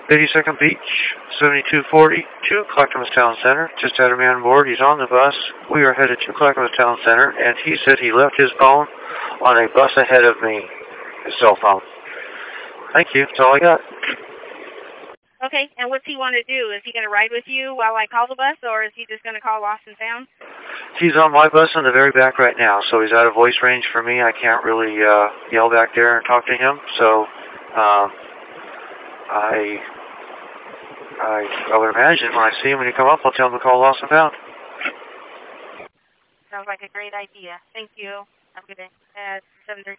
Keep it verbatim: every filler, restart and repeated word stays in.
eighty-second Beach, seventy-two forty-two, Clackamas Town Center. Just had a man aboard. He's on the bus. We are headed to Clackamas Town Center, and he said he left his phone on a bus ahead of me, his cell phone. Thank you. That's all I got. Okay, and what's he want to do? Is he going to ride with you while I call the bus, or is he just going to call Lost and Found? He's on my bus in the very back right now, so he's out of voice range for me. I can't really uh, yell back there and talk to him, so uh, I, I I would imagine when I see him when he come up, I'll tell him to call Lost and Found. Sounds like a great idea. Thank you. Have a good day. At seven thirty.